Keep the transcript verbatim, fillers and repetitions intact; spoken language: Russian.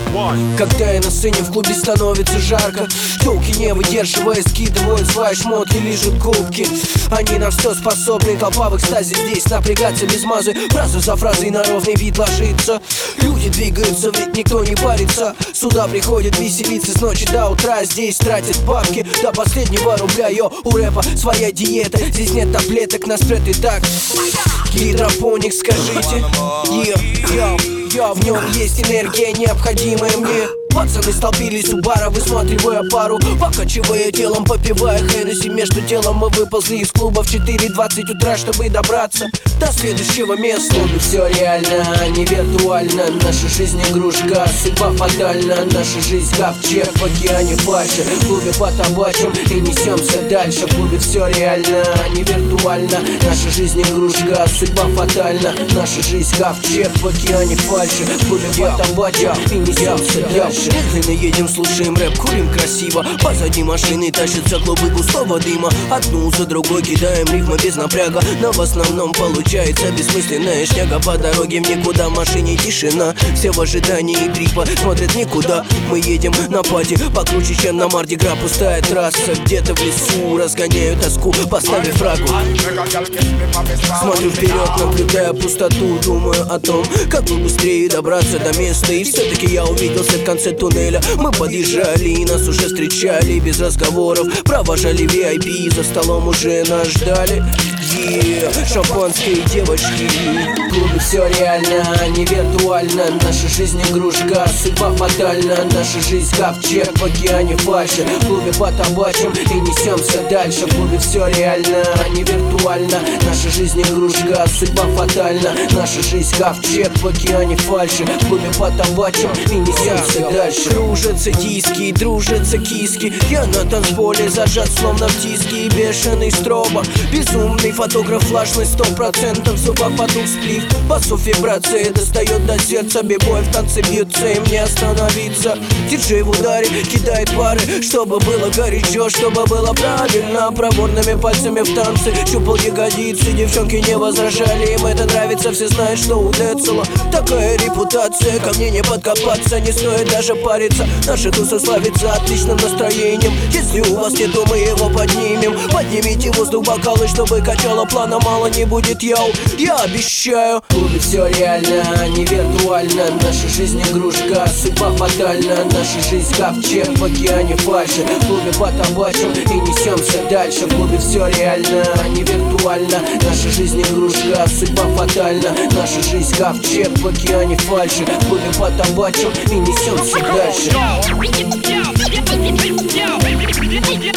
Когда я на сцене в клубе становится жарко, тёлки не выдерживая скидывают свои шмотки, лижут губки. Они на все способны, толпа в экстазе здесь, напрягаться без мазы, фразу за фразой на ровный бит ложится. Люди двигаются, ведь никто не парится. Сюда приходят веселиться с ночи до утра. Здесь тратят бабки до последнего рубля. Йо, у рэпа своя диета, здесь нет таблеток, нас прет и так. Гидропоник, скажите. Йо, йо, йо, в нем есть энергия, необходимая мне. Пацаны столпились у бара, высматривая пару, покачивая телом, попивая Хеннесси. Между делом мы выползли из клуба в четыре двадцать утра, чтобы добраться до следующего места. В клубе все реально, а не виртуально. Наша жизнь игрушка, судьба фатальна. Наша жизнь ковчег в океане фальши. В клубе потабачим и несемся дальше. В клубе все реально, а не виртуально. Наша жизнь игрушка, судьба фатальна. Наша жизнь ковчег в океане фальши. В клубе потабачим и несемся дальше. Медленно едем, слушаем рэп, курим красиво. Позади машины тащатся клубы густого дыма. Одну за другой кидаем рифмы без напряга. Но в основном получается бессмысленная шняга. По дороге в никуда, в машине тишина. Все в ожидании трипа, смотрят никуда. Мы едем на пати, покруче, чем на Марди Гра. Пустая трасса, где-то в лесу разгоняю тоску, поставив фрагу. Смотрю вперед, наблюдая пустоту. Думаю о том, как бы быстрее добраться до места. И все-таки я увидел свет в конце туннеля. Мы подъезжали и нас уже встречали без разговоров. Провожали ви ай пи, за столом уже нас ждали. Yeah, шампанские девочки. В клубе все реально, а не виртуально. Наша жизнь игрушка, судьба фатальна. Наша жизнь ковчег в океане фальши. В клубе потабачим и несемся дальше. В клубе все реально, а не виртуально. Наша жизнь игрушка, судьба фатальна. Наша жизнь ковчег в океане фальши. В клубе потабачим и несемся дальше. Кружатся диски, дружатся киски. Я на танцполе зажат, словно в диске. Бешеный строба, безумный фотограф, флажность сто процентов. В зубах потух сплив, басов вибрация достает до сердца. Бибой в танце бьются, им не остановиться. Диджей в ударе кидает пары, чтобы было горячо, чтобы было правильно. Проворными пальцами в танце щупал ягодицы. Девчонки не возражали, им это нравится. Все знают, что у Децела такая репутация. Ко мне не подкопаться, не стоит даже париться. Наша туса славится отличным настроением. Если у вас нету, мы его поднимем. Поднимите воздух бокалы, чтобы качало плана мало не будет, яу, я обещаю. В клубе все реально, а не виртуально. Наша жизнь игрушка, судьба фатальна. Наша жизнь ковчег в океане фальши. В клубе потабачим и несемся дальше. В клубе все реально, а не виртуально. Наша жизнь игрушка, судьба фатальна. Наша жизнь ковчег в океане фальши. В клубе потабачим и несемся дальше.